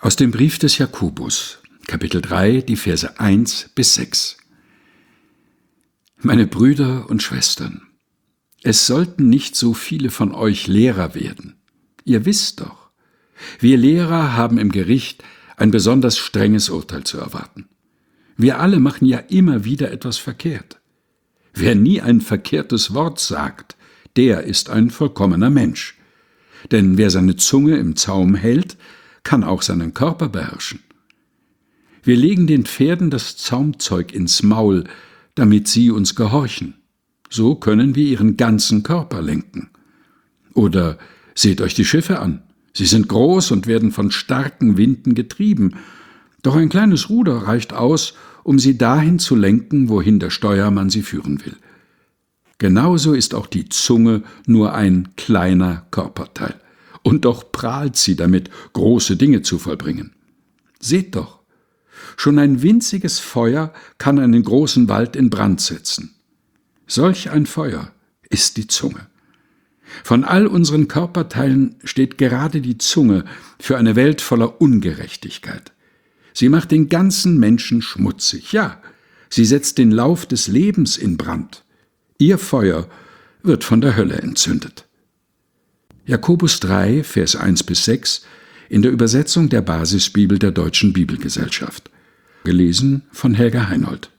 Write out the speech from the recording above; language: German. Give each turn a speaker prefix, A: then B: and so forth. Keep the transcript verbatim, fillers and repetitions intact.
A: Aus dem Brief des Jakobus, Kapitel drei, die Verse eins bis sechs. Meine Brüder und Schwestern, es sollten nicht so viele von euch Lehrer werden. Ihr wisst doch, wir Lehrer haben im Gericht ein besonders strenges Urteil zu erwarten. Wir alle machen ja immer wieder etwas verkehrt. Wer nie ein verkehrtes Wort sagt, der ist ein vollkommener Mensch. Denn wer seine Zunge im Zaum hält, kann auch seinen Körper beherrschen. Wir legen den Pferden das Zaumzeug ins Maul, damit sie uns gehorchen. So können wir ihren ganzen Körper lenken. Oder seht euch die Schiffe an. Sie sind groß und werden von starken Winden getrieben. Doch ein kleines Ruder reicht aus, um sie dahin zu lenken, wohin der Steuermann sie führen will. Genauso ist auch die Zunge nur ein kleiner Körperteil. Und doch prahlt sie damit, große Dinge zu vollbringen. Seht doch, schon ein winziges Feuer kann einen großen Wald in Brand setzen. Solch ein Feuer ist die Zunge. Von all unseren Körperteilen steht gerade die Zunge für eine Welt voller Ungerechtigkeit. Sie macht den ganzen Menschen schmutzig, ja, sie setzt den Lauf des Lebens in Brand. Ihr Feuer wird von der Hölle entzündet. Jakobus drei, Vers eins bis sechs, in der Übersetzung der Basisbibel der Deutschen Bibelgesellschaft. Gelesen von Helga Heinold.